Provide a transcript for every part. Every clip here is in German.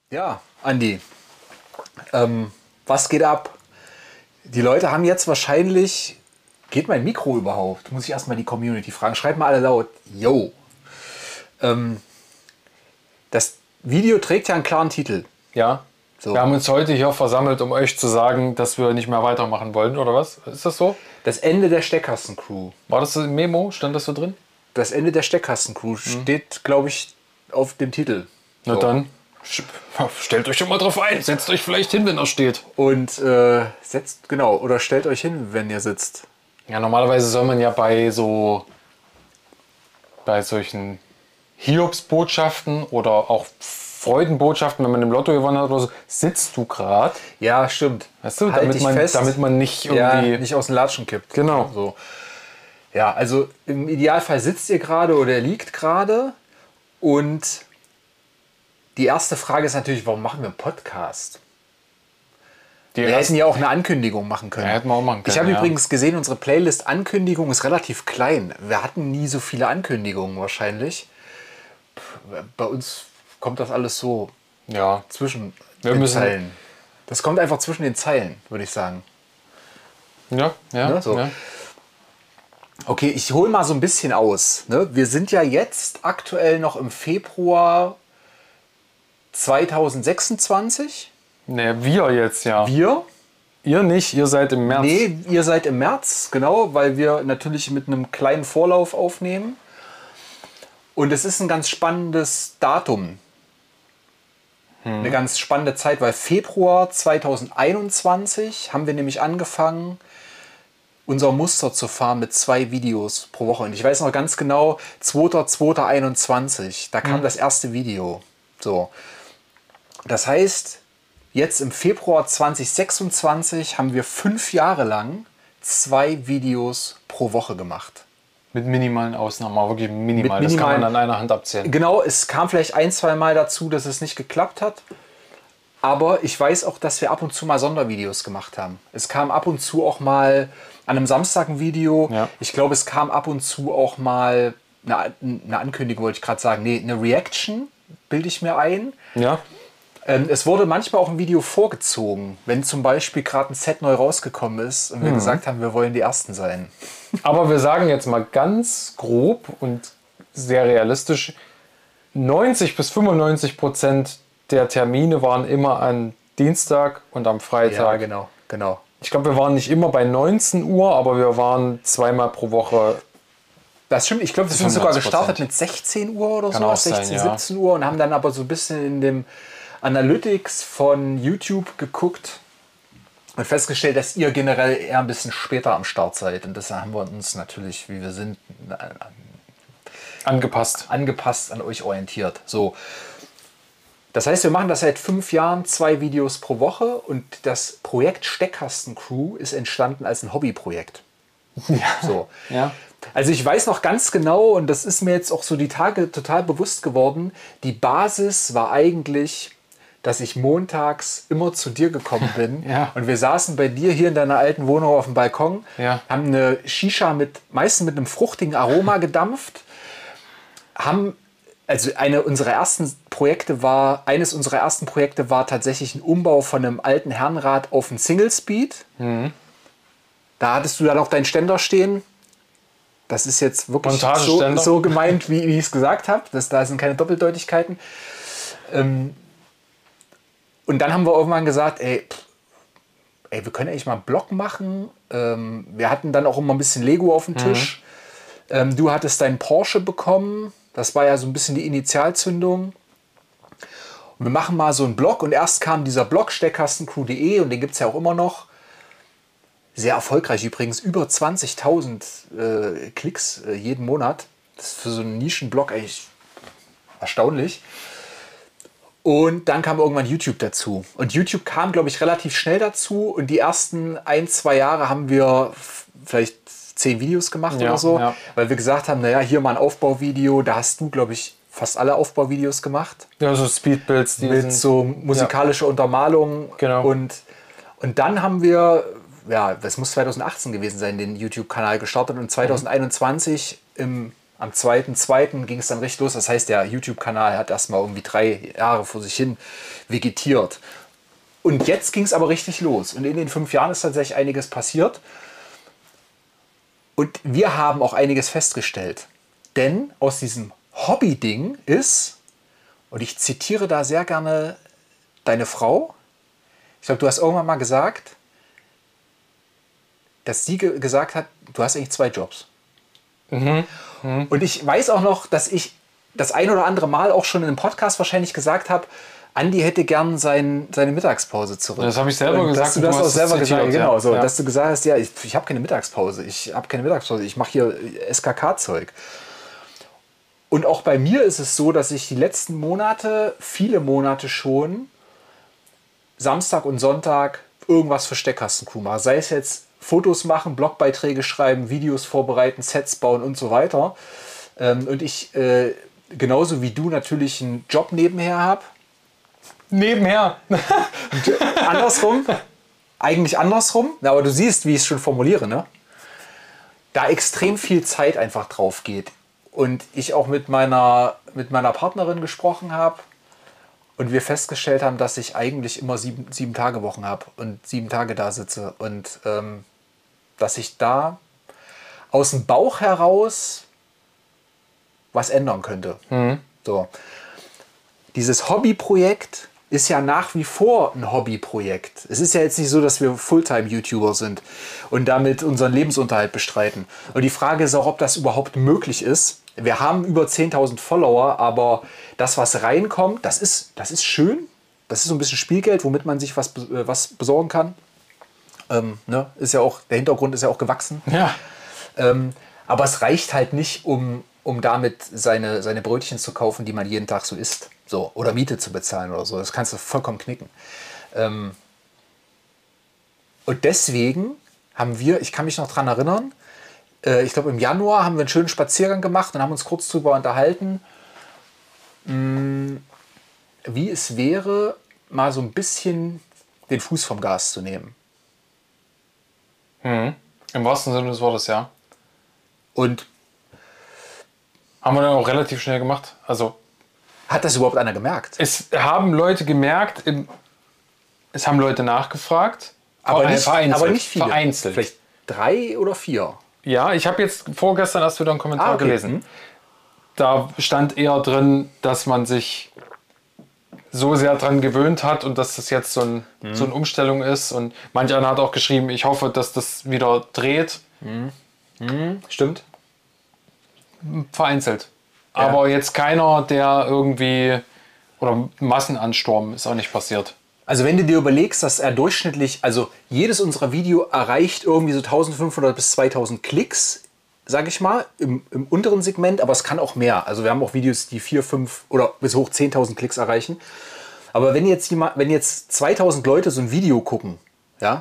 Ja, Andi, was geht ab? Die Leute haben jetzt wahrscheinlich... Geht mein Mikro überhaupt? Muss ich erstmal die Community fragen. Schreibt mal alle laut. Yo. Das Video trägt ja einen klaren Titel. Ja. So. Wir haben uns heute hier versammelt, um euch zu sagen, dass wir nicht mehr weitermachen wollen, oder was? Ist das so? Das Ende der Steckkasten-Crew. War das im Memo? Stand das so drin? Das Ende der Steckkasten-Crew steht, glaube ich, auf dem Titel. Na So. dann, stellt euch schon mal drauf ein. Setzt euch vielleicht hin, wenn er steht. Und oder stellt euch hin, wenn ihr sitzt. Ja, normalerweise soll man ja bei solchen Hiobsbotschaften oder auch Freudenbotschaften, wenn man im Lotto gewonnen hat oder so, sitzt du gerade. Ja, stimmt. Weißt du, Halt damit dich man, fest. damit man nicht irgendwie... Ja, nicht aus den Latschen kippt. Genau. So. Ja, also im Idealfall sitzt ihr gerade oder liegt gerade. Und die erste Frage ist natürlich, warum machen wir einen Podcast? Wir hätten ja auch eine Ankündigung machen können. Ja, hätten wir auch machen können, Ich habe ja. übrigens gesehen, unsere Playlist Ankündigung ist relativ klein. Wir hatten nie so viele Ankündigungen wahrscheinlich. Bei uns kommt das alles so Ja, zwischen Wir den müssen- Zeilen. Das kommt einfach zwischen den Zeilen, würde ich sagen. ja. Ne, so. Ja. Okay, ich hole mal so ein bisschen aus. Ne? Wir sind ja jetzt aktuell noch im Februar 2026. Ne, wir jetzt, ja. Wir? Ihr nicht, ihr seid im März. Nee, ihr seid im März, genau, weil wir natürlich mit einem kleinen Vorlauf aufnehmen. Und es ist ein ganz spannendes Datum. Eine ganz spannende Zeit, weil Februar 2021 haben wir nämlich angefangen, unser Muster zu fahren mit 2 Videos pro Woche. Und ich weiß noch ganz genau, 2.2.21, da kam das erste Video. So. Das heißt, jetzt im Februar 2026 haben wir 5 Jahre lang 2 Videos pro Woche gemacht. Mit minimalen Ausnahmen, aber wirklich minimal. Mit Das kann man minimalen- an einer Hand abzählen. Genau, es kam vielleicht 1-2 Mal dazu, dass es nicht geklappt hat. Aber ich weiß auch, dass wir ab und zu mal Sondervideos gemacht haben. Es kam ab und zu auch mal an einem Samstag ein Video. Ja. Ich glaube, es kam ab und zu auch mal eine Ankündigung, wollte ich gerade sagen. Nee, eine Reaction, bilde ich mir ein. Ja, Es wurde manchmal auch ein Video vorgezogen, wenn zum Beispiel gerade ein Set neu rausgekommen ist und wir gesagt haben, wir wollen die Ersten sein. aber wir sagen jetzt mal ganz grob und sehr realistisch, 90-95% der Termine waren immer an Dienstag und am Freitag. genau. Ich glaube, wir waren nicht immer bei 19 Uhr, aber wir waren 2-mal pro Woche. Das stimmt, ich glaube, wir sind sogar 95%. gestartet mit 16 Uhr oder Kann so, auch sein, 16, ja. 17 Uhr und haben dann aber so ein bisschen in dem Analytics von YouTube geguckt und festgestellt, dass ihr generell eher ein bisschen später am Start seid. Und deshalb haben wir uns natürlich, wie wir sind, Angepasst. angepasst an euch orientiert. So. Das heißt, wir machen das seit 5 Jahren, 2 Videos pro Woche und das Projekt Steckkasten Crew ist entstanden als ein Hobbyprojekt. So. Ja. Also ich weiß noch ganz genau, und das ist mir jetzt auch so die Tage total bewusst geworden, die Basis war eigentlich, dass ich montags immer zu dir gekommen bin Ja. und wir saßen bei dir hier in deiner alten Wohnung auf dem Balkon, Ja. haben eine Shisha meistens mit einem fruchtigen Aroma gedampft, eines unserer ersten Projekte war tatsächlich ein Umbau von einem alten Herrenrad auf ein Single Speed. Da hattest du dann auch deinen Ständer stehen. Das ist jetzt wirklich Montageständer. so gemeint, wie ich es gesagt habe. Da sind keine Doppeldeutigkeiten. Und dann haben wir irgendwann gesagt, ey, wir können eigentlich mal einen Blog machen. Wir hatten dann auch immer ein bisschen Lego auf dem Tisch. Du hattest deinen Porsche bekommen. Das war ja so ein bisschen die Initialzündung. Und wir machen mal so einen Blog. Und erst kam dieser Blog steckkastencrew.de und den gibt es ja auch immer noch. Sehr erfolgreich übrigens, über 20.000 Klicks jeden Monat. Das ist für so einen Nischenblog eigentlich erstaunlich. Und dann kam irgendwann YouTube dazu. Und YouTube kam, glaube ich, relativ schnell dazu. Und die ersten 1-2 Jahre haben wir vielleicht 10 Videos gemacht Ja, oder so. ja. Weil wir gesagt haben, naja, hier mal ein Aufbauvideo. Da hast du, glaube ich, fast alle Aufbauvideos gemacht. Ja, so Speedbuilds, die Mit sind, so musikalischer Untermalung. Genau. Und dann haben wir, ja, das muss 2018 gewesen sein, den YouTube-Kanal gestartet. Und 2021 im Am 2.2. ging es dann richtig los. Das heißt, der YouTube-Kanal hat erstmal irgendwie 3 Jahre vor sich hin vegetiert. Und jetzt ging es aber richtig los. Und in den 5 Jahren ist tatsächlich einiges passiert. Und wir haben auch einiges festgestellt. Denn aus diesem Hobby-Ding ist, und ich zitiere da sehr gerne deine Frau, ich glaube, du hast irgendwann mal gesagt, dass sie gesagt hat, du hast eigentlich 2 Jobs. Und ich weiß auch noch, dass ich das ein oder andere Mal auch schon in einem Podcast wahrscheinlich gesagt habe, Andi hätte gern seine Mittagspause zurück. Das habe ich selber gesagt. Dass du das auch selber gesagt hast, genau, so, ja. dass du gesagt hast, ja, ich habe keine Mittagspause, ich mache hier SKK-Zeug. Und auch bei mir ist es so, dass ich die letzten Monate, viele Monate schon, Samstag und Sonntag irgendwas für Steckkastencrew mache. Sei es jetzt Fotos machen, Blogbeiträge schreiben, Videos vorbereiten, Sets bauen und so weiter. Und ich genauso wie du natürlich einen Job nebenher habe. Nebenher. Andersrum. Eigentlich andersrum. Aber du siehst, wie ich es schon formuliere, ne? Da extrem viel Zeit einfach drauf geht. Und ich auch mit meiner Partnerin gesprochen habe und wir festgestellt haben, dass ich eigentlich immer 7 Tage Wochen habe und 7 Tage da sitze. Und dass ich da aus dem Bauch heraus was ändern könnte. So. Dieses Hobbyprojekt ist ja nach wie vor ein Hobbyprojekt. Es ist ja jetzt nicht so, dass wir Fulltime-YouTuber sind und damit unseren Lebensunterhalt bestreiten. Und die Frage ist auch, ob das überhaupt möglich ist. Wir haben über 10.000 Follower, aber das, was reinkommt, das ist schön. Das ist so ein bisschen Spielgeld, womit man sich was besorgen kann. Ne? Ist ja auch, der Hintergrund ist ja auch gewachsen. Ja. Aber es reicht halt nicht, um damit seine Brötchen zu kaufen, die man jeden Tag so isst. So, oder Miete zu bezahlen oder so. Das kannst du vollkommen knicken. Und deswegen haben wir, ich kann mich noch dran erinnern, ich glaube im Januar haben wir einen schönen Spaziergang gemacht und haben uns kurz drüber unterhalten, wie es wäre, mal so ein bisschen den Fuß vom Gas zu nehmen. Im wahrsten Sinne des Wortes, ja. Und haben wir dann auch relativ schnell gemacht. Also hat das überhaupt einer gemerkt? es haben Leute gemerkt, es haben Leute nachgefragt, Aber nicht viele. Vereinzelt. Vielleicht 3 oder 4. Ja, ich habe jetzt vorgestern erst wieder einen Kommentar okay. gelesen. Da stand eher drin, dass man sich so sehr dran gewöhnt hat und dass das jetzt so eine Umstellung ist. Und manch einer hat auch geschrieben, ich hoffe, dass das wieder dreht. Stimmt. Vereinzelt. Ja. Aber jetzt keiner, der irgendwie, oder Massenansturm ist auch nicht passiert. Also wenn du dir überlegst, dass er durchschnittlich, also jedes unserer Video erreicht irgendwie so 1500 bis 2000 Klicks, sage ich mal, im unteren Segment, aber es kann auch mehr. Also wir haben auch Videos, die 4, 5 oder bis hoch 10.000 Klicks erreichen. Aber wenn jetzt 2000 Leute so ein Video gucken, ja,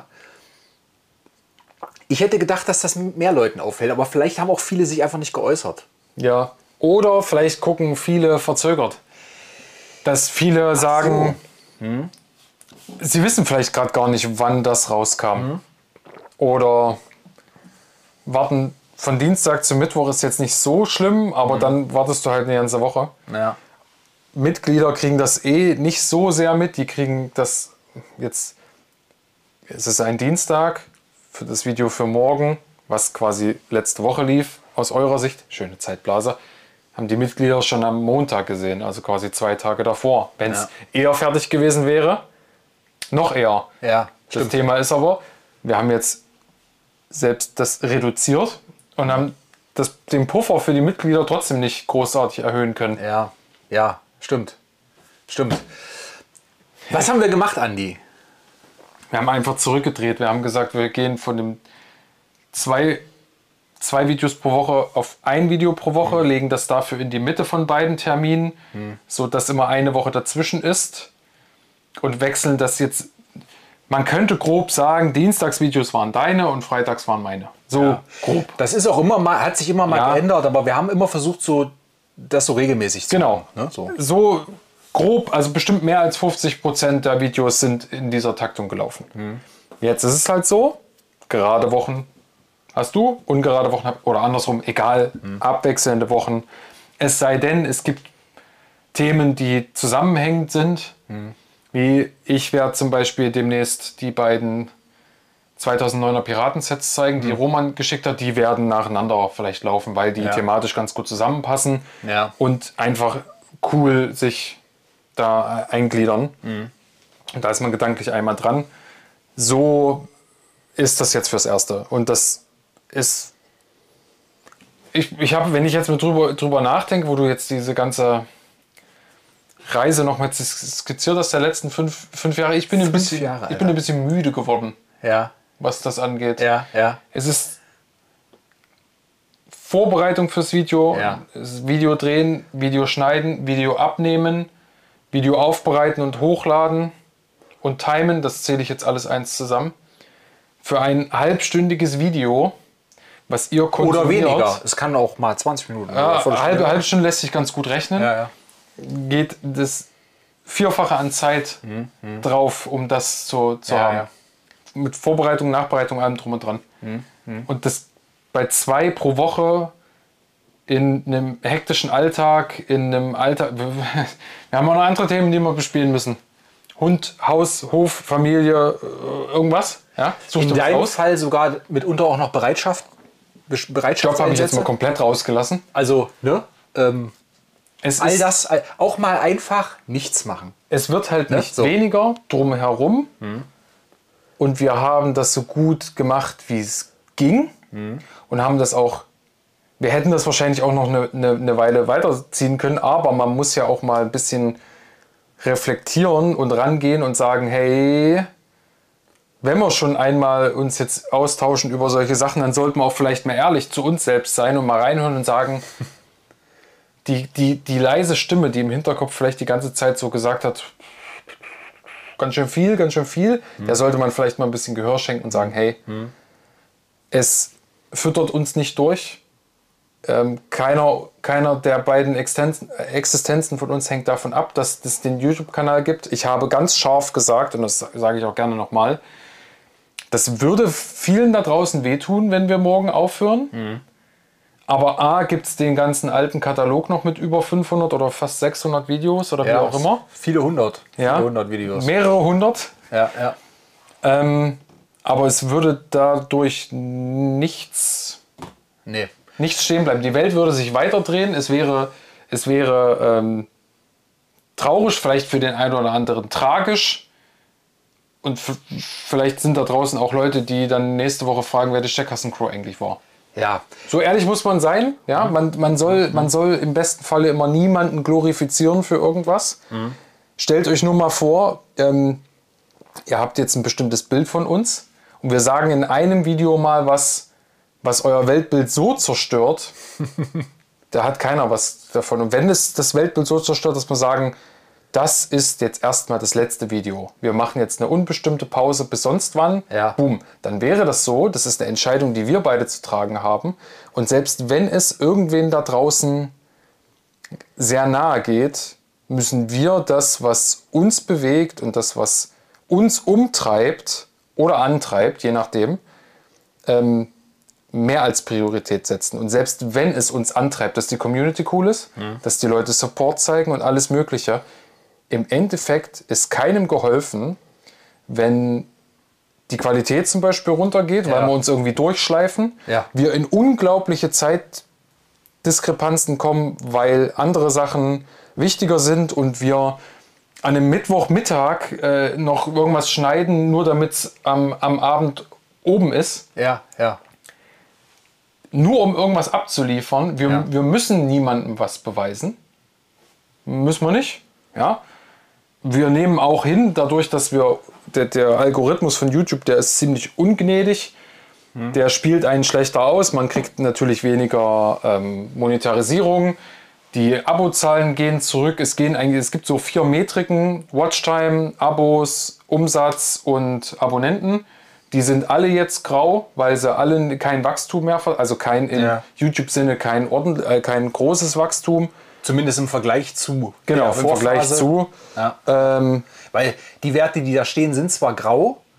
ich hätte gedacht, dass das mehr Leuten auffällt, aber vielleicht haben auch viele sich einfach nicht geäußert. Ja. Oder vielleicht gucken viele verzögert. Dass viele sagen, sie wissen vielleicht gerade gar nicht, wann das rauskam. Oder warten von Dienstag zu Mittwoch ist jetzt nicht so schlimm, aber dann wartest du halt eine ganze Woche. Ja. Mitglieder kriegen das nicht so sehr mit. Die kriegen das jetzt, es ist ein Dienstag für das Video für morgen, was quasi letzte Woche lief, aus eurer Sicht, schöne Zeitblase, haben die Mitglieder schon am Montag gesehen, also quasi 2 Tage davor. Wenn es eher fertig gewesen wäre, noch eher. Ja, das stimmt. Thema ist aber, wir haben jetzt selbst das reduziert und haben den Puffer für die Mitglieder trotzdem nicht großartig erhöhen können. Ja, stimmt. Was haben wir gemacht, Andi? Wir haben einfach zurückgedreht. Wir haben gesagt, wir gehen von dem zwei Videos pro Woche auf ein Video pro Woche, legen das dafür in die Mitte von beiden Terminen, so dass immer eine Woche dazwischen ist und wechseln das jetzt. Man könnte grob sagen, Dienstagsvideos waren deine und Freitags waren meine. So grob. Das ist auch immer mal, hat sich immer mal geändert, aber wir haben immer versucht, das so regelmäßig zu machen. Ne? So grob, also bestimmt mehr als 50% der Videos sind in dieser Taktung gelaufen. Jetzt ist es halt so, gerade Wochen hast du ungerade Wochen oder andersrum, egal, abwechselnde Wochen. Es sei denn, es gibt Themen, die zusammenhängend sind. Wie ich werde zum Beispiel demnächst die beiden 2009er Piratensets zeigen, die Roman geschickt hat. Die werden nacheinander vielleicht laufen, weil die thematisch ganz gut zusammenpassen und einfach cool sich da eingliedern. Und da ist man gedanklich einmal dran. So ist das jetzt fürs Erste. Und das ist... Ich habe, wenn ich jetzt mit drüber nachdenke, wo du jetzt diese ganze Reise nochmal skizziert hast, der letzten fünf Jahre, ich bin ein bisschen müde geworden, was das angeht. Es ist Vorbereitung fürs Video, Video drehen, Video schneiden, Video abnehmen, Video aufbereiten und hochladen und timen, das zähle ich jetzt alles eins zusammen. Für ein halbstündiges Video, was ihr konsumiert. Oder weniger, es kann auch mal 20 Minuten. Ja, halbe Stunde lässt sich ganz gut rechnen. Geht das Vierfache an Zeit drauf, um das zu haben. Mit Vorbereitung, Nachbereitung, allem drum und dran. Und das bei 2 pro Woche in einem hektischen Alltag, in einem Alltag. Wir haben auch noch andere Themen, die wir bespielen müssen. Hund, Haus, Hof, Familie, irgendwas. Ja? In deinem Fall sogar mitunter auch noch Bereitschaft. Job habe ich jetzt mal komplett rausgelassen. Also, ne? All das, auch mal einfach nichts machen. Es wird halt nicht weniger drumherum. Und wir haben das so gut gemacht, wie es ging. Und haben das auch, wir hätten das wahrscheinlich auch noch eine Weile weiterziehen können, aber man muss ja auch mal ein bisschen reflektieren und rangehen und sagen, hey, wenn wir schon einmal uns jetzt austauschen über solche Sachen, dann sollten wir auch vielleicht mal ehrlich zu uns selbst sein und mal reinhören und sagen, die leise Stimme, die im Hinterkopf vielleicht die ganze Zeit so gesagt hat, ganz schön viel, der sollte man vielleicht mal ein bisschen Gehör schenken und sagen, hey, es füttert uns nicht durch. Keiner der beiden Existenzen von uns hängt davon ab, dass es den YouTube-Kanal gibt. Ich habe ganz scharf gesagt, und das sage ich auch gerne nochmal, das würde vielen da draußen wehtun, wenn wir morgen aufhören. Aber A, gibt es den ganzen alten Katalog noch mit über 500 oder fast 600 Videos oder wie auch immer. Viele hundert Videos. Mehrere hundert. Ja. Aber es würde dadurch nichts stehen bleiben. Die Welt würde sich weiterdrehen. Es wäre traurig, vielleicht für den einen oder anderen tragisch. Und vielleicht sind da draußen auch Leute, die dann nächste Woche fragen, wer die Steckkasten-Crew eigentlich war. Ja. So ehrlich muss man sein. Ja? Man soll im besten Falle immer niemanden glorifizieren für irgendwas. Stellt euch nur mal vor, ihr habt jetzt ein bestimmtes Bild von uns und wir sagen in einem Video mal was euer Weltbild so zerstört, da hat keiner was davon. Und wenn es das Weltbild so zerstört, dass wir sagen, das ist jetzt erstmal das letzte Video. Wir machen jetzt eine unbestimmte Pause bis sonst wann. Boom. Dann wäre das so. Das ist eine Entscheidung, die wir beide zu tragen haben. Und selbst wenn es irgendwen da draußen sehr nahe geht, müssen wir das, was uns bewegt und das, was uns umtreibt oder antreibt, je nachdem, mehr als Priorität setzen. Und selbst wenn es uns antreibt, dass die Community cool ist, dass die Leute Support zeigen und alles Mögliche, im Endeffekt ist keinem geholfen, wenn die Qualität zum Beispiel runtergeht, weil wir uns irgendwie durchschleifen, wir in unglaubliche Zeitdiskrepanzen kommen, weil andere Sachen wichtiger sind und wir an einem Mittwochmittag noch irgendwas schneiden, nur damit es am Abend oben ist. Nur um irgendwas abzuliefern. Wir müssen niemandem was beweisen. Müssen wir nicht. Ja. Wir nehmen auch hin, dadurch, dass der Algorithmus von YouTube, der ist ziemlich ungnädig. Der spielt einen schlechter aus. Man kriegt natürlich weniger Monetarisierung. Die Abozahlen gehen zurück. Es gibt so 4 Metriken: Watchtime, Abos, Umsatz und Abonnenten. Die sind alle jetzt grau, weil sie alle kein Wachstum mehr, also kein im YouTube-Sinne kein großes Wachstum. Zumindest im Vergleich zu. Genau, im Vergleich zu. Weil die Werte, die da stehen, sind zwar grau,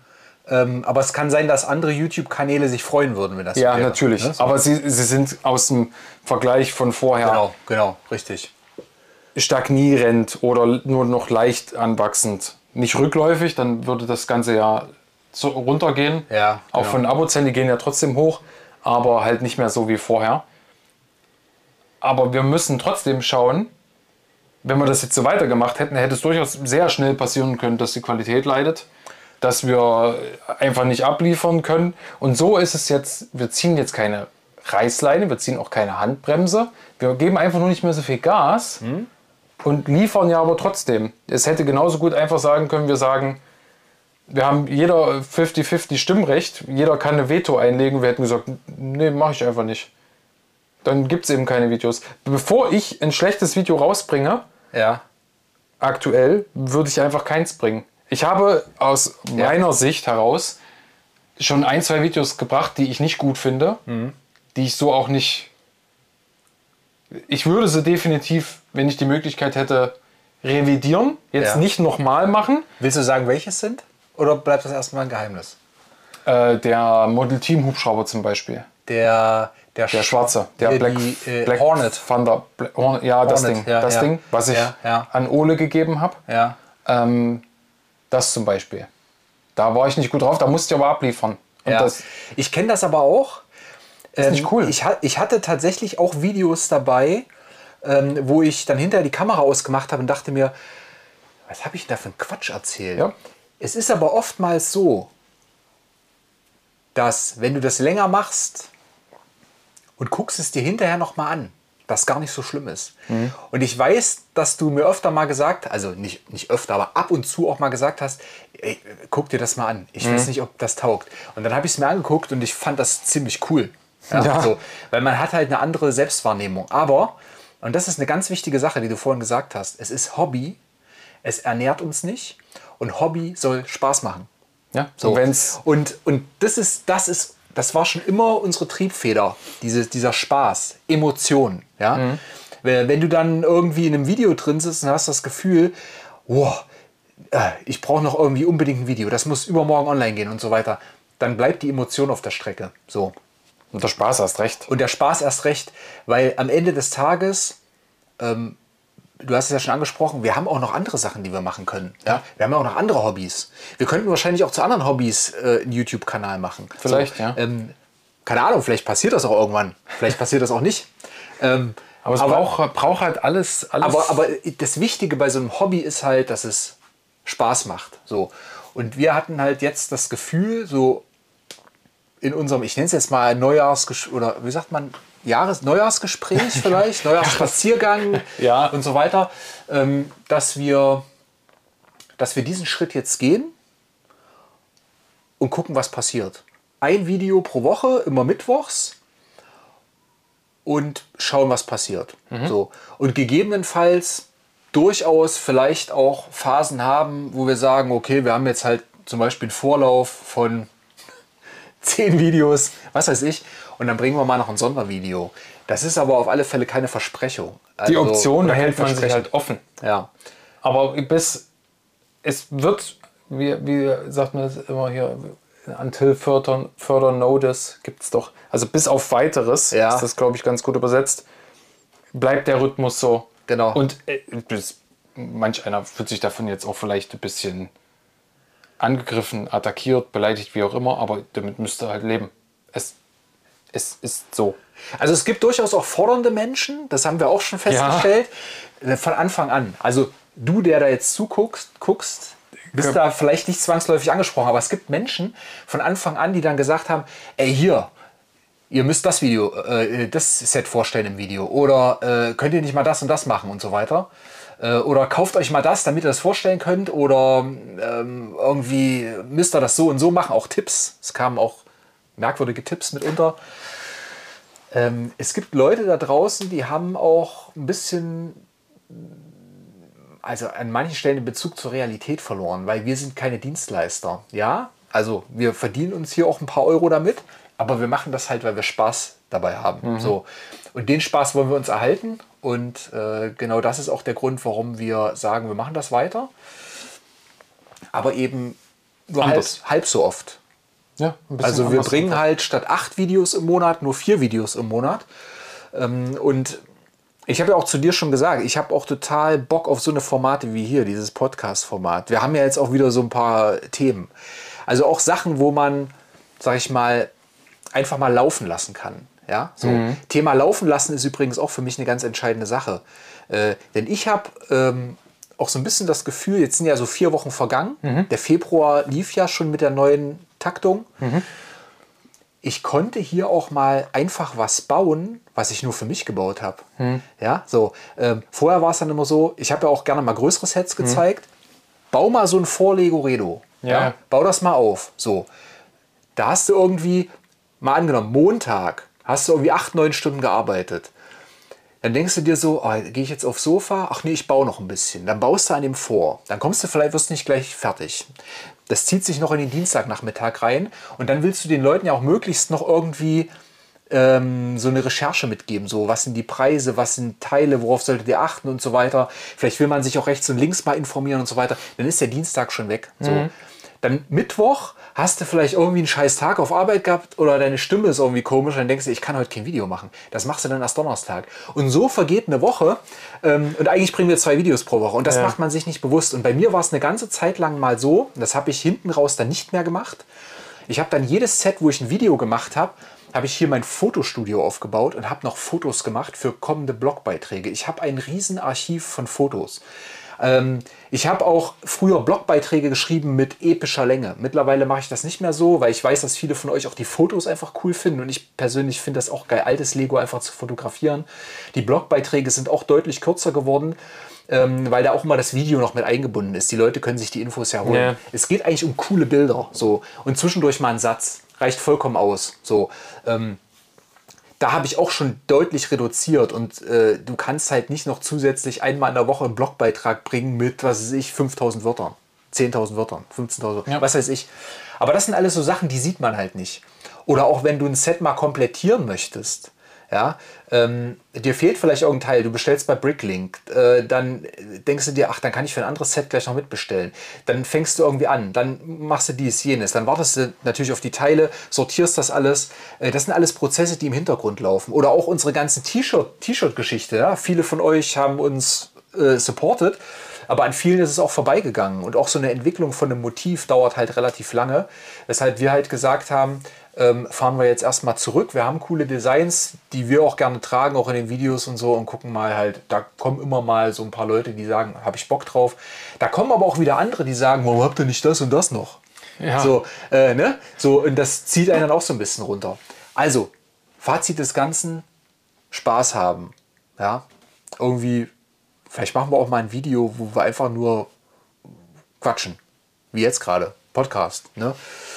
Aber es kann sein, dass andere YouTube-Kanäle sich freuen würden, wenn das Ja, wäre, natürlich. ne? So. Aber sie sind aus dem Vergleich von vorher Genau, richtig. stagnierend oder nur noch leicht anwachsend. Nicht rückläufig, dann würde das Ganze ja so runtergehen. Ja, Auch genau. von Abozahlen, die gehen ja trotzdem hoch, aber halt nicht mehr so wie vorher. Aber wir müssen trotzdem schauen, wenn wir das jetzt so weitergemacht hätten, hätte es durchaus sehr schnell passieren können, dass die Qualität leidet, dass wir einfach nicht abliefern können. Und so ist es jetzt, wir ziehen jetzt keine Reißleine, wir ziehen auch keine Handbremse. Wir geben einfach nur nicht mehr so viel Gas und liefern ja aber trotzdem. Es hätte genauso gut einfach sagen können, wir sagen, wir haben jeder 50-50 Stimmrecht, jeder kann eine Veto einlegen. Wir hätten gesagt, nee, mache ich einfach nicht. Dann gibt es eben keine Videos. Bevor ich ein schlechtes Video rausbringe, Ja. aktuell, würde ich einfach keins bringen. Ich habe aus meiner Sicht heraus schon 1-2 Videos gebracht, die ich nicht gut finde, die ich so auch nicht... Ich würde sie definitiv, wenn ich die Möglichkeit hätte, revidieren, jetzt Ja. nicht nochmal machen. Willst du sagen, welches sind? Oder bleibt das erstmal ein Geheimnis? Der Model Team Hubschrauber zum Beispiel. Der Der schwarze, der die, Black, Black Hornet. Thunder. Ja, das Hornet, Ding. ja, Das ja. Ding, was ich Ja. an Ole gegeben habe. Ja. Das zum Beispiel. Da war ich nicht gut drauf, da musste ich aber abliefern. Und Ja. das, Ich kenne das aber auch. ist nicht cool. Ich hatte tatsächlich auch Videos dabei, wo ich dann hinterher die Kamera ausgemacht habe und dachte mir, was habe ich da für einen Quatsch erzählt? Ja. Es ist aber oftmals so, dass wenn du das länger machst und guckst es dir hinterher nochmal an, das gar nicht so schlimm ist. Und ich weiß, dass du mir öfter mal gesagt, also nicht öfter, aber ab und zu auch mal gesagt hast, ey, guck dir das mal an. Ich weiß nicht, ob das taugt. Und dann habe ich es mir angeguckt und ich fand das ziemlich cool. Ja, Ja. So, weil man hat halt eine andere Selbstwahrnehmung. Aber, und das ist eine ganz wichtige Sache, die du vorhin gesagt hast, es ist Hobby, es ernährt uns nicht und Hobby soll Spaß machen. ja, So. wenn's, Und das war schon immer unsere Triebfeder, dieser Spaß, Emotionen. Ja? Wenn du dann irgendwie in einem Video drin sitzt und hast das Gefühl, wow, ich brauche noch irgendwie unbedingt ein Video, das muss übermorgen online gehen und so weiter, dann bleibt die Emotion auf der Strecke. So. und der Spaß hast recht. Und der Spaß erst recht, weil am Ende des Tages, du hast es ja schon angesprochen, wir haben auch noch andere Sachen, die wir machen können. Ja? Wir haben ja auch noch andere Hobbys. Wir könnten wahrscheinlich auch zu anderen Hobbys einen YouTube-Kanal machen. Vielleicht, so, ja. Keine Ahnung, vielleicht passiert das auch irgendwann. Vielleicht passiert das auch nicht. Aber es braucht halt alles. Aber das Wichtige bei so einem Hobby ist halt, dass es Spaß macht. So. Und wir hatten halt jetzt das Gefühl, so in unserem, ich nenne es jetzt mal oder wie sagt man, Neujahrsgespräch vielleicht, Neujahrsspaziergang Ja. und so weiter, dass wir diesen Schritt jetzt gehen und gucken, was passiert. Ein Video pro Woche, immer mittwochs, und schauen, was passiert. So. Und gegebenenfalls durchaus vielleicht auch Phasen haben, wo wir sagen, okay, wir haben jetzt halt zum Beispiel einen Vorlauf von 10 Videos, was weiß ich, und dann bringen wir mal noch ein Sondervideo. Das ist aber auf alle Fälle keine Versprechung. die Also, Option oder kein hält man sich Versprechen. halt offen. Ja. Aber es wird, wie sagt man das immer hier, until further notice gibt es doch. Also bis auf weiteres, Ja. ist das, glaube ich, ganz gut übersetzt, bleibt der Rhythmus so. Genau. Und manch einer fühlt sich davon jetzt auch vielleicht ein bisschen angegriffen, attackiert, beleidigt, wie auch immer, aber damit müsst ihr halt leben. Es ist so. Also es gibt durchaus auch fordernde Menschen, das haben wir auch schon festgestellt, von Anfang an. Also du, der da jetzt zuguckst, bist da vielleicht nicht zwangsläufig angesprochen, aber es gibt Menschen von Anfang an, die dann gesagt haben, ey hier, ihr müsst das Video, das Set vorstellen im Video oder könnt ihr nicht mal das und das machen und so weiter. Oder kauft euch mal das, damit ihr das vorstellen könnt oder irgendwie müsst ihr das so und so machen, auch Tipps. Es kamen auch merkwürdige Tipps mitunter. Es gibt Leute da draußen, die haben auch ein bisschen, also an manchen Stellen den Bezug zur Realität verloren, weil wir sind keine Dienstleister. Ja, also wir verdienen uns hier auch ein paar Euro damit, aber wir machen das halt, weil wir Spaß dabei haben. So. Und den Spaß wollen wir uns erhalten und genau das ist auch der Grund, warum wir sagen, wir machen das weiter. Aber eben nur halb so oft. Ja, ein bisschen Also wir anders bringen einfach. halt statt 8 Videos im Monat nur 4 Videos im Monat. Und ich habe ja auch zu dir schon gesagt, ich habe auch total Bock auf so eine Formate wie hier, dieses Podcast-Format. Wir haben ja jetzt auch wieder so ein paar Themen. Also auch Sachen, wo man, sag ich mal, einfach mal laufen lassen kann. Ja? So. Thema laufen lassen ist übrigens auch für mich eine ganz entscheidende Sache. Denn ich habe auch so ein bisschen das Gefühl, jetzt sind ja so 4 Wochen vergangen. Der Februar lief ja schon mit der neuen Taktung. Ich konnte hier auch mal einfach was bauen, was ich nur für mich gebaut habe. Ja, so. Vorher war es dann immer so, ich habe ja auch gerne mal größere Sets gezeigt. Bau mal so ein Vorlego Redo. Ja. Bau das mal auf. So. Da hast du irgendwie, mal angenommen, Montag, hast du irgendwie 8, 9 Stunden gearbeitet. Dann denkst du dir so, oh, gehe ich jetzt aufs Sofa? Ach nee, ich baue noch ein bisschen. Dann baust du an dem vor. Dann kommst du vielleicht, wirst nicht gleich fertig. Das zieht sich noch in den Dienstagnachmittag rein. Und dann willst du den Leuten ja auch möglichst noch irgendwie so eine Recherche mitgeben. So, was sind die Preise, was sind Teile, worauf solltet ihr achten und so weiter. Vielleicht will man sich auch rechts und links mal informieren und so weiter. Dann ist der Dienstag schon weg. So. Dann Mittwoch hast du vielleicht irgendwie einen scheiß Tag auf Arbeit gehabt oder deine Stimme ist irgendwie komisch, dann denkst du, ich kann heute kein Video machen. Das machst du dann erst Donnerstag. Und so vergeht eine Woche und eigentlich bringen wir 2 Videos pro Woche und das macht man sich nicht bewusst. Und bei mir war es eine ganze Zeit lang mal so, das habe ich hinten raus dann nicht mehr gemacht. Ich habe dann jedes Set, wo ich ein Video gemacht habe, habe ich hier mein Fotostudio aufgebaut und habe noch Fotos gemacht für kommende Blogbeiträge. Ich habe ein riesen Archiv von Fotos. Ich habe auch früher Blogbeiträge geschrieben mit epischer Länge. Mittlerweile mache ich das nicht mehr so, weil ich weiß, dass viele von euch auch die Fotos einfach cool finden. Und ich persönlich finde das auch geil, altes Lego einfach zu fotografieren. Die Blogbeiträge sind auch deutlich kürzer geworden, weil da auch immer das Video noch mit eingebunden ist. Die Leute können sich die Infos ja holen. Ja. Es geht eigentlich um coole Bilder. So. Und zwischendurch mal ein Satz. Reicht vollkommen aus. So. Da habe ich auch schon deutlich reduziert und du kannst halt nicht noch zusätzlich einmal in der Woche einen Blogbeitrag bringen mit, was weiß ich, 5.000 Wörtern, 10.000 Wörtern, 15.000, was weiß ich. Aber das sind alles so Sachen, die sieht man halt nicht. Oder auch wenn du ein Set mal komplettieren möchtest, ja, dir fehlt vielleicht irgendein Teil, du bestellst bei Bricklink, dann denkst du dir, ach, dann kann ich für ein anderes Set gleich noch mitbestellen. Dann fängst du irgendwie an, dann machst du dies, jenes, dann wartest du natürlich auf die Teile, sortierst das alles. Das sind alles Prozesse, die im Hintergrund laufen. Oder auch unsere ganzen T-Shirt-Geschichte. Ja? Viele von euch haben uns supportet, aber an vielen ist es auch vorbeigegangen. Und auch so eine Entwicklung von einem Motiv dauert halt relativ lange, weshalb wir halt gesagt haben, fahren wir jetzt erstmal zurück. Wir haben coole Designs, die wir auch gerne tragen, auch in den Videos und so und gucken mal halt, da kommen immer mal so ein paar Leute, die sagen, habe ich Bock drauf. Da kommen aber auch wieder andere, die sagen, warum habt ihr nicht das und das noch? Ja. So, ne? So, und das zieht einen dann auch so ein bisschen runter. Also, Fazit des Ganzen, Spaß haben. Ja, irgendwie, vielleicht machen wir auch mal ein Video, wo wir einfach nur quatschen. Wie jetzt gerade, Podcast, ne?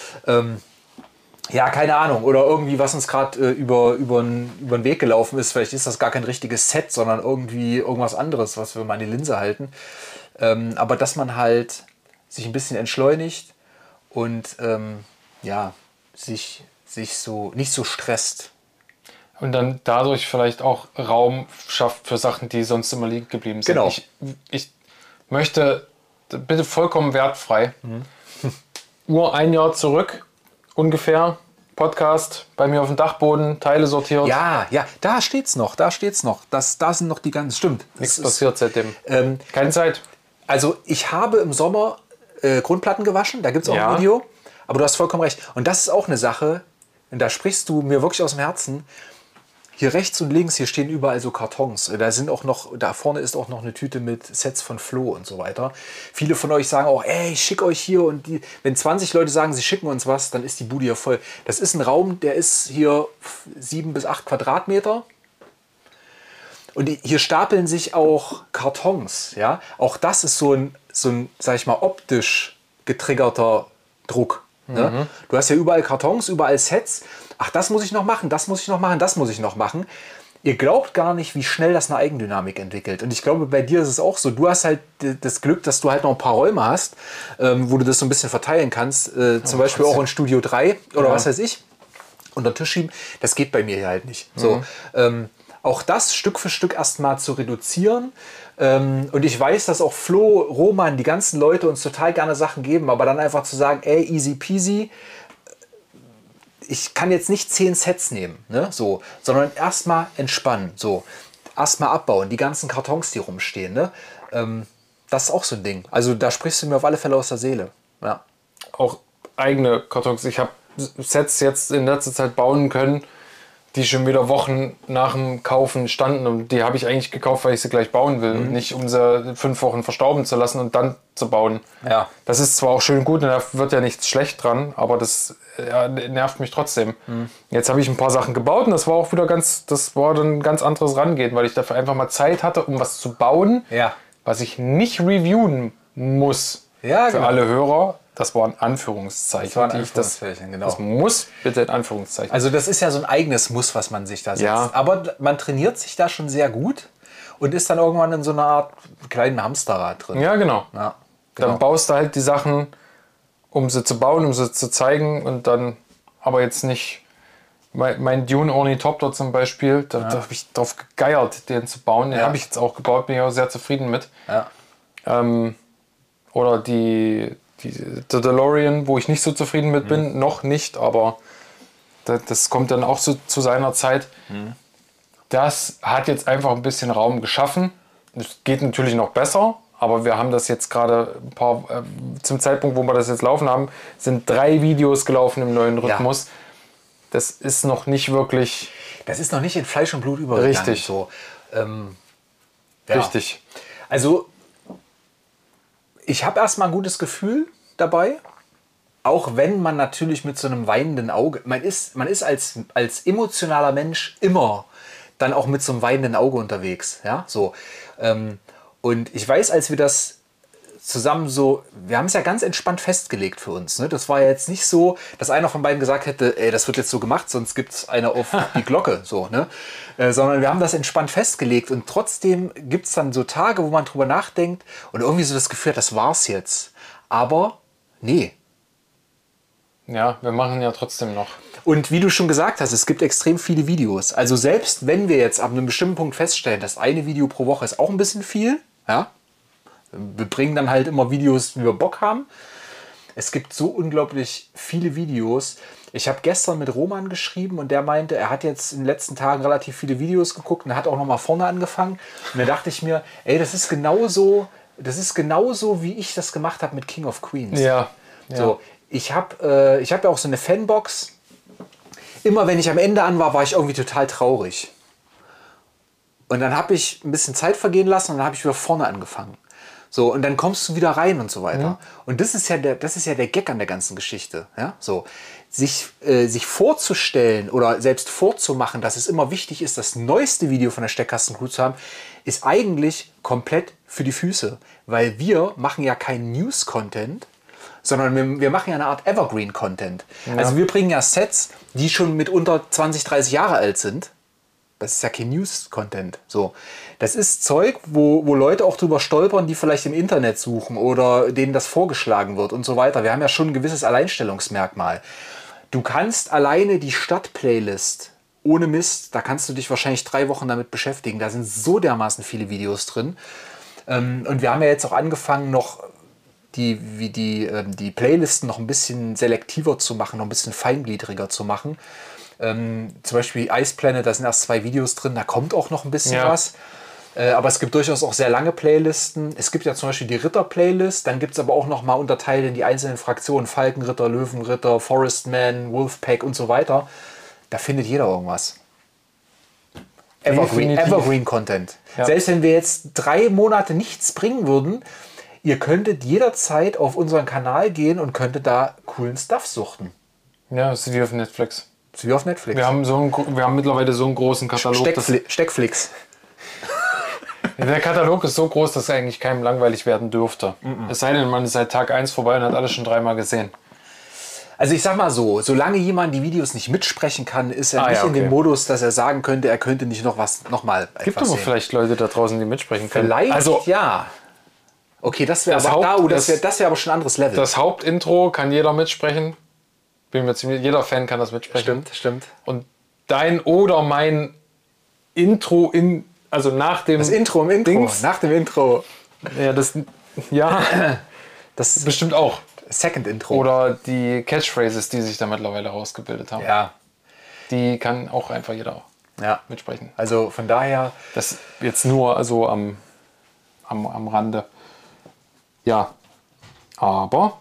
Ja, keine Ahnung. Oder irgendwie, was uns gerade über den Weg gelaufen ist. Vielleicht ist das gar kein richtiges Set, sondern irgendwie irgendwas anderes, was wir mal in die Linse halten. Aber dass man halt sich ein bisschen entschleunigt und ja, sich so nicht so stresst. Und dann dadurch vielleicht auch Raum schafft für Sachen, die sonst immer liegen geblieben sind. Genau. Ich möchte, bitte vollkommen wertfrei, nur ein Jahr zurück ungefähr, Podcast bei mir auf dem Dachboden, Teile sortiert. Ja, da steht's noch. Da sind noch die ganzen, stimmt. Nichts passiert seitdem. Keine Zeit. Also ich habe im Sommer Grundplatten gewaschen, da gibt es auch ein Video, aber du hast vollkommen recht. Und das ist auch eine Sache, und da sprichst du mir wirklich aus dem Herzen. Hier rechts und links, hier stehen überall so Kartons. Da vorne ist auch noch eine Tüte mit Sets von Flo und so weiter. Viele von euch sagen auch, ey, ich schicke euch hier und wenn 20 Leute sagen, sie schicken uns was, dann ist die Bude hier voll. Das ist ein Raum, der ist hier 7 bis 8 Quadratmeter. Und hier stapeln sich auch Kartons. Ja? Auch das ist so ein, sag ich mal, optisch getriggerter Druck. Ne? Du hast ja überall Kartons, überall Sets. Ach, das muss ich noch machen, das muss ich noch machen, das muss ich noch machen. Ihr glaubt gar nicht, wie schnell das eine Eigendynamik entwickelt. Und ich glaube, bei dir ist es auch so. Du hast halt das Glück, dass du halt noch ein paar Räume hast, wo du das so ein bisschen verteilen kannst. Zum Beispiel auch in Studio 3 oder was weiß ich. Unter den Tisch schieben. Das geht bei mir hier halt nicht. So, auch das Stück für Stück erstmal zu reduzieren. Und ich weiß, dass auch Flo, Roman, die ganzen Leute uns total gerne Sachen geben, aber dann einfach zu sagen, ey, easy peasy, ich kann jetzt nicht 10 Sets nehmen, ne? So, sondern erstmal entspannen, so, erstmal abbauen, die ganzen Kartons, die rumstehen, ne? Das ist auch so ein Ding. Also da sprichst du mir auf alle Fälle aus der Seele. Ja. Auch eigene Kartons. Ich habe Sets jetzt in letzter Zeit bauen können, die schon wieder Wochen nach dem Kaufen standen. Und die habe ich eigentlich gekauft, weil ich sie gleich bauen will. Und nicht, um sie 5 Wochen verstauben zu lassen und dann zu bauen. Ja. Das ist zwar auch schön gut und da wird ja nichts schlecht dran, aber das nervt mich trotzdem. Jetzt habe ich ein paar Sachen gebaut und das war auch wieder das war dann ein ganz anderes Rangehen, weil ich dafür einfach mal Zeit hatte, um was zu bauen, Ja. was ich nicht reviewen muss. Ja, für genau. alle Hörer. Das war ein Anführungszeichen. Das war ein die ich das, Anführungszeichen, genau. das muss bitte in Anführungszeichen. Also das ist ja so ein eigenes Muss, was man sich da setzt. Ja. Aber man trainiert sich da schon sehr gut und ist dann irgendwann in so einer Art kleinen Hamsterrad drin. Ja, genau. Ja, Dann genau. baust du halt die Sachen, um sie zu bauen, um sie zu zeigen und dann aber jetzt nicht. Mein Dune Ornithopter zum Beispiel, da habe ich drauf gegeiert, den zu bauen. Den habe ich jetzt auch gebaut, bin ich auch sehr zufrieden mit. Ja. Oder die DeLorean, wo ich nicht so zufrieden mit bin, noch nicht, aber das kommt dann auch zu seiner Zeit. Das hat jetzt einfach ein bisschen Raum geschaffen. Es geht natürlich noch besser, aber wir haben das jetzt gerade zum Zeitpunkt, wo wir das jetzt laufen haben, sind 3 Videos gelaufen im neuen Rhythmus. Ja. Das ist noch nicht wirklich... Das ist noch nicht in Fleisch und Blut übergegangen. Richtig. So. Ja. Richtig. Also ich habe erstmal ein gutes Gefühl dabei, auch wenn man natürlich mit so einem weinenden Auge, man ist als emotionaler Mensch immer dann auch mit so einem weinenden Auge unterwegs. Ja? So. Und ich weiß, als wir das zusammen so, wir haben es ja ganz entspannt festgelegt für uns. Ne? Das war ja jetzt nicht so, dass einer von beiden gesagt hätte, ey, das wird jetzt so gemacht, sonst gibt es eine auf die Glocke. So, ne? Sondern wir haben das entspannt festgelegt und trotzdem gibt es dann so Tage, wo man drüber nachdenkt und irgendwie so das Gefühl hat, das war's jetzt. Aber nee. Ja, wir machen ja trotzdem noch. Und wie du schon gesagt hast, es gibt extrem viele Videos. Also selbst wenn wir jetzt ab einem bestimmten Punkt feststellen, dass eine Video pro Woche ist auch ein bisschen viel, ja, wir bringen dann halt immer Videos, wie wir Bock haben. Es gibt so unglaublich viele Videos. Ich habe gestern mit Roman geschrieben und der meinte, er hat jetzt in den letzten Tagen relativ viele Videos geguckt und hat auch noch mal vorne angefangen. Und da dachte ich mir, ey, das ist genauso, wie ich das gemacht habe mit King of Queens. Ja. So, ich habe ja auch so eine Fanbox. Immer wenn ich am Ende an war ich irgendwie total traurig. Und dann habe ich ein bisschen Zeit vergehen lassen und dann habe ich wieder vorne angefangen. So, und dann kommst du wieder rein und so weiter. Ja. Und das ist ja der Gag an der ganzen Geschichte. Ja? So, sich vorzustellen oder selbst vorzumachen, dass es immer wichtig ist, das neueste Video von der Steckkastencrew zu haben, ist eigentlich komplett für die Füße. Weil wir machen ja keinen News-Content, sondern wir machen ja eine Art Evergreen-Content. Ja. Also wir bringen ja Sets, die schon mitunter 20, 30 Jahre alt sind. Das ist ja kein News-Content. So. Das ist Zeug, wo Leute auch drüber stolpern, die vielleicht im Internet suchen oder denen das vorgeschlagen wird und so weiter. Wir haben ja schon ein gewisses Alleinstellungsmerkmal. Du kannst alleine die Stadt-Playlist, ohne Mist, da kannst du dich wahrscheinlich 3 Wochen damit beschäftigen. Da sind so dermaßen viele Videos drin. Und wir haben ja jetzt auch angefangen, noch die Playlisten noch ein bisschen selektiver zu machen, noch ein bisschen feingliedriger zu machen. Zum Beispiel Ice Planet, da sind erst 2 Videos drin, da kommt auch noch ein bisschen was. Aber es gibt durchaus auch sehr lange Playlisten. Es gibt ja zum Beispiel die Ritter-Playlist, dann gibt es aber auch noch mal unterteilt in die einzelnen Fraktionen, Falkenritter, Löwenritter, Forestman, Wolfpack und so weiter. Da findet jeder irgendwas. Evergreen Content. Ja. Selbst wenn wir jetzt 3 Monate nichts bringen würden, ihr könntet jederzeit auf unseren Kanal gehen und könntet da coolen Stuff suchten. Ja, das ist wie auf Netflix. Das ist wie auf Netflix. Wir haben mittlerweile so einen großen Katalog. Steckflix. Der Katalog ist so groß, dass er eigentlich keinem langweilig werden dürfte. Es sei denn, man ist seit Tag 1 vorbei und hat alles schon 3-mal gesehen. Also ich sag mal so, solange jemand die Videos nicht mitsprechen kann, ist er nicht in dem Modus, dass er sagen könnte, er könnte nicht noch mal etwas Gibt aber vielleicht Leute da draußen, die mitsprechen können. Vielleicht, also, ja. Okay, das wäre aber schon ein anderes Level. Das Hauptintro kann jeder mitsprechen. Bin mir ziemlich, jeder Fan kann das mitsprechen. Stimmt. Und dein oder mein Intro also nach dem Das Intro im Intro, Dings. nach dem Intro. Ja, das bestimmt auch. Second Intro. Oder die Catchphrases, die sich da mittlerweile rausgebildet haben. Ja. Die kann auch einfach jeder mitsprechen. Also von daher. Das jetzt nur so am Rande. Ja, aber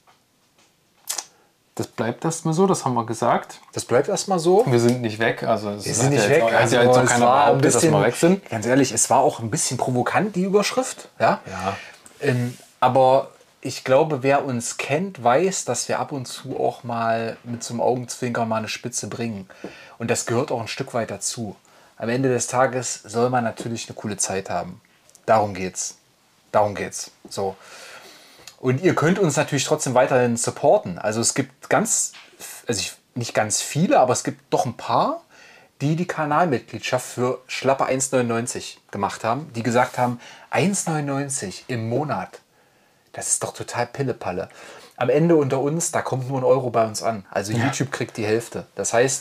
das bleibt erstmal so, das haben wir gesagt. Das bleibt erstmal so. Wir sind nicht weg. Also Wir sind nicht weg. Hat ja jetzt auch keiner behauptet, dass wir weg sind. Ganz ehrlich, es war auch ein bisschen provokant, die Überschrift. Ja. Ja. Aber ich glaube, wer uns kennt, weiß, dass wir ab und zu auch mal mit so einem Augenzwinkern mal eine Spitze bringen. Und das gehört auch ein Stück weit dazu. Am Ende des Tages soll man natürlich eine coole Zeit haben. Darum geht's. So. Und ihr könnt uns natürlich trotzdem weiterhin supporten. Also es gibt nicht ganz viele, aber es gibt doch ein paar, die Kanalmitgliedschaft für schlappe 1,99 gemacht haben, die gesagt haben, 1,99 im Monat. Das ist doch total Pillepalle. Am Ende unter uns, da kommt nur 1 Euro bei uns an. Also YouTube kriegt die Hälfte. Das heißt,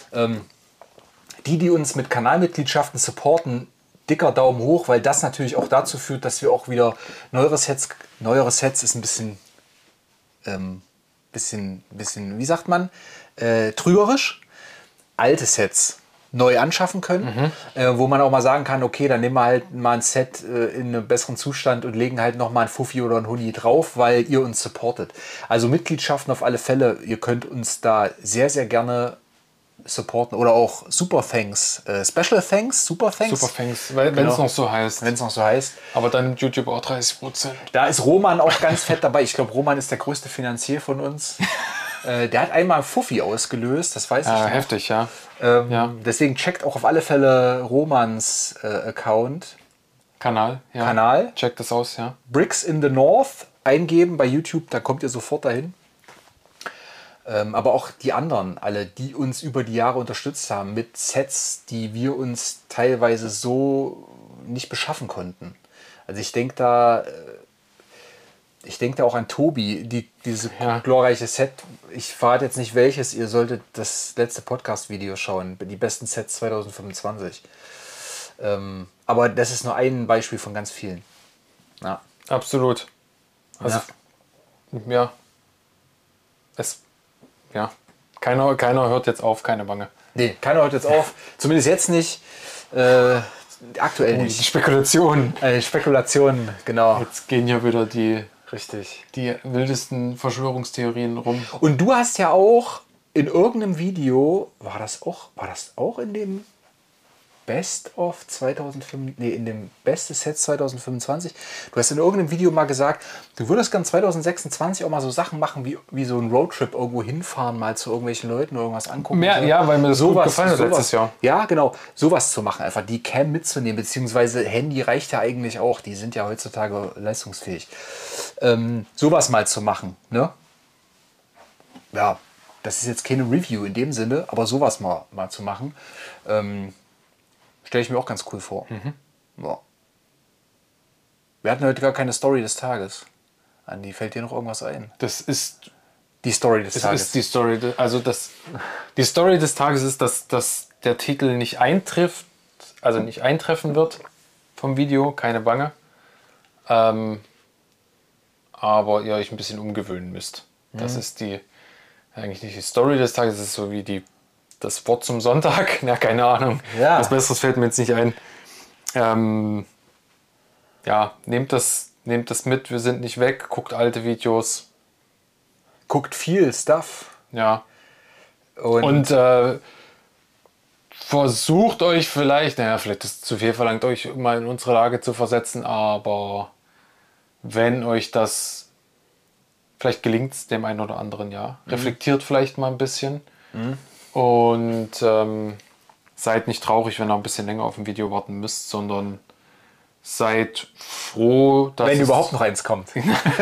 die uns mit Kanalmitgliedschaften supporten, dicker Daumen hoch, weil das natürlich auch dazu führt, dass wir auch wieder neuere Sets ist ein bisschen, wie sagt man, trügerisch, alte Sets neu anschaffen können, wo man auch mal sagen kann, okay, dann nehmen wir halt mal ein Set in einem besseren Zustand und legen halt noch mal ein Fuffi oder ein Huni drauf, weil ihr uns supportet. Also Mitgliedschaften auf alle Fälle, ihr könnt uns da sehr, sehr gerne supporten oder auch Super Thanks, Special Thanks, Super Thanks. Super Thanks, wenn es noch so heißt. Wenn es noch so heißt. Aber dann nimmt YouTube auch 30%. Da ist Roman auch ganz fett dabei. Ich glaube, Roman ist der größte Finanzier von uns. Der hat einmal Fuffi ausgelöst, das weiß ich noch. Heftig, ja. Deswegen checkt auch auf alle Fälle Romans Account. Kanal. Checkt das aus, ja. Bricks in the North eingeben bei YouTube, da kommt ihr sofort dahin. Aber auch die anderen, alle, die uns über die Jahre unterstützt haben mit Sets, die wir uns teilweise so nicht beschaffen konnten. Also ich denke da auch an Tobi, dieses glorreiche Set. Ich verrate jetzt nicht welches, ihr solltet das letzte Podcast-Video schauen, die besten Sets 2025. Aber das ist nur ein Beispiel von ganz vielen. Ja. Absolut. Also, keiner hört jetzt auf, keine Bange. Nee, keiner hört jetzt auf. Zumindest jetzt nicht. Aktuell nicht. Die Spekulationen. Spekulationen, genau. Jetzt gehen ja wieder die Richtig. Die wildesten Verschwörungstheorien rum. Und du hast ja auch in irgendeinem Video, war das auch in dem Best of 2005, in dem Beste Set 2025. Du hast in irgendeinem Video mal gesagt, du würdest gern 2026 auch mal so Sachen machen, wie so ein Roadtrip irgendwo hinfahren, mal zu irgendwelchen Leuten irgendwas angucken. Ja, weil mir das gut gefallen hat letztes Jahr. Ja, genau. Sowas zu machen, einfach die Cam mitzunehmen, beziehungsweise Handy reicht ja eigentlich auch. Die sind ja heutzutage leistungsfähig. Sowas mal zu machen, ne? Ja, das ist jetzt keine Review in dem Sinne, aber sowas mal zu machen, stelle ich mir auch ganz cool vor. Ja. Wir hatten heute gar keine Story des Tages. Andi, fällt dir noch irgendwas ein? Das ist die Story des Tages. Das ist die Story. Die Story des Tages ist, dass der Titel nicht eintrifft, also nicht eintreffen wird vom Video, keine Bange. Aber ihr euch ein bisschen umgewöhnen müsst. Das ist eigentlich nicht die Story des Tages, das ist so wie das Wort zum Sonntag. Ja, keine Ahnung. Ja. Was Besseres fällt mir jetzt nicht ein. Nehmt das mit, wir sind nicht weg, guckt alte Videos. Guckt viel Stuff. Ja. Und versucht euch vielleicht ist es zu viel verlangt, euch mal in unsere Lage zu versetzen, aber wenn euch das, vielleicht gelingt es dem einen oder anderen, reflektiert vielleicht mal ein bisschen und seid nicht traurig, wenn ihr ein bisschen länger auf ein Video warten müsst, sondern seid froh, dass wenn überhaupt noch eins kommt.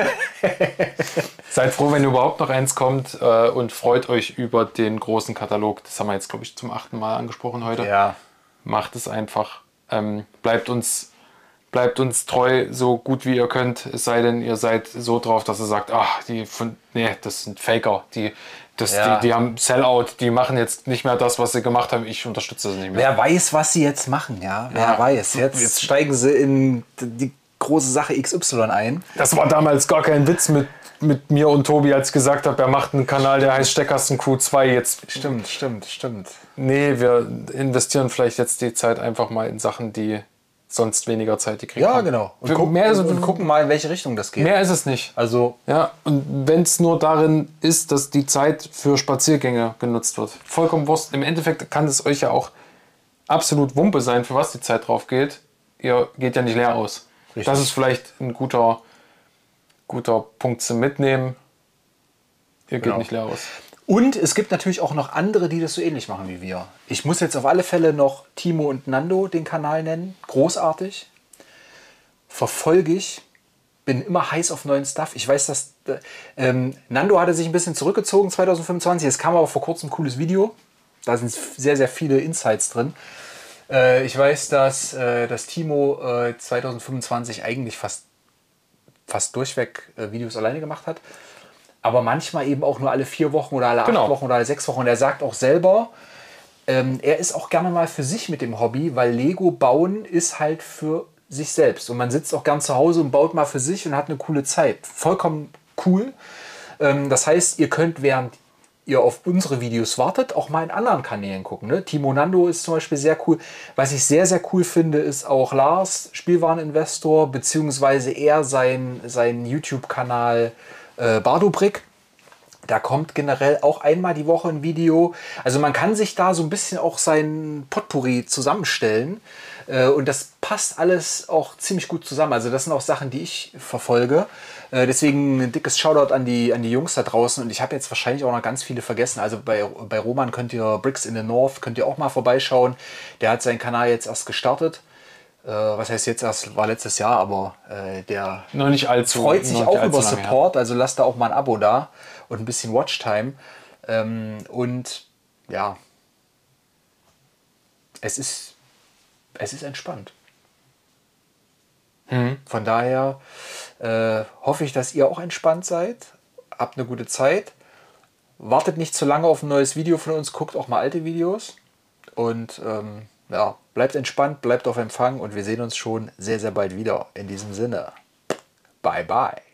Seid froh, wenn überhaupt noch eins kommt und freut euch über den großen Katalog. Das haben wir jetzt, glaube ich, zum 8. Mal angesprochen heute. Ja. Macht es einfach. Bleibt uns bleibt uns treu, so gut wie ihr könnt. Es sei denn, ihr seid so drauf, dass ihr sagt, ach, das sind Faker. Die haben Sellout, die machen jetzt nicht mehr das, was sie gemacht haben. Ich unterstütze das nicht mehr. Wer weiß, was sie jetzt machen, ja? Wer weiß. Jetzt steigen sie in die große Sache XY ein. Das war damals gar kein Witz mit mir und Tobi, als ich gesagt habe, er macht einen Kanal, der heißt Steckkasten Crew 2 jetzt. Stimmt. Nee, wir investieren vielleicht jetzt die Zeit einfach mal in Sachen, die sonst weniger Zeit die kriegen. Ja, genau. Und gucken mal, in welche Richtung das geht. Mehr ist es nicht. Also, ja, und wenn es nur darin ist, dass die Zeit für Spaziergänge genutzt wird. Vollkommen Wurst. Im Endeffekt kann es euch ja auch absolut Wumpe sein, für was die Zeit drauf geht. Ihr geht ja nicht leer aus. Richtig. Das ist vielleicht ein guter Punkt zum Mitnehmen. Ihr geht nicht leer aus. Und es gibt natürlich auch noch andere, die das so ähnlich machen wie wir. Ich muss jetzt auf alle Fälle noch Timo und Nando den Kanal nennen. Großartig. Verfolge ich. Bin immer heiß auf neuen Stuff. Ich weiß, dass Nando hatte sich ein bisschen zurückgezogen 2025. Es kam aber vor kurzem ein cooles Video. Da sind sehr, sehr viele Insights drin. Ich weiß, dass Timo 2025 eigentlich fast durchweg Videos alleine gemacht hat. Aber manchmal eben auch nur alle 4 Wochen oder alle 8 Wochen oder alle 6 Wochen. Und er sagt auch selber, er ist auch gerne mal für sich mit dem Hobby, weil Lego bauen ist halt für sich selbst. Und man sitzt auch gern zu Hause und baut mal für sich und hat eine coole Zeit. Vollkommen cool. Das heißt, ihr könnt, während ihr auf unsere Videos wartet, auch mal in anderen Kanälen gucken. Ne? Timo Nando ist zum Beispiel sehr cool. Was ich sehr, sehr cool finde, ist auch Lars, Spielwareninvestor, beziehungsweise er sein YouTube-Kanal Bardobrick. Da kommt generell auch einmal die Woche ein Video. Also man kann sich da so ein bisschen auch sein Potpourri zusammenstellen. Und das passt alles auch ziemlich gut zusammen. Also das sind auch Sachen, die ich verfolge. Deswegen ein dickes Shoutout an die Jungs da draußen. Und ich habe jetzt wahrscheinlich auch noch ganz viele vergessen. Also bei Roman könnt ihr Bricks in the North, könnt ihr auch mal vorbeischauen. Der hat seinen Kanal jetzt erst gestartet. Was heißt jetzt erst, war letztes Jahr, aber der noch nicht allzu, freut sich auch über lange, Support. Ja. Also lasst da auch mal ein Abo da und ein bisschen Watchtime. Und ja, es ist entspannt. Von daher hoffe ich, dass ihr auch entspannt seid. Habt eine gute Zeit. Wartet nicht zu lange auf ein neues Video von uns. Guckt auch mal alte Videos. Und bleibt entspannt, bleibt auf Empfang. Und wir sehen uns schon sehr, sehr bald wieder. In diesem Sinne. Bye, bye.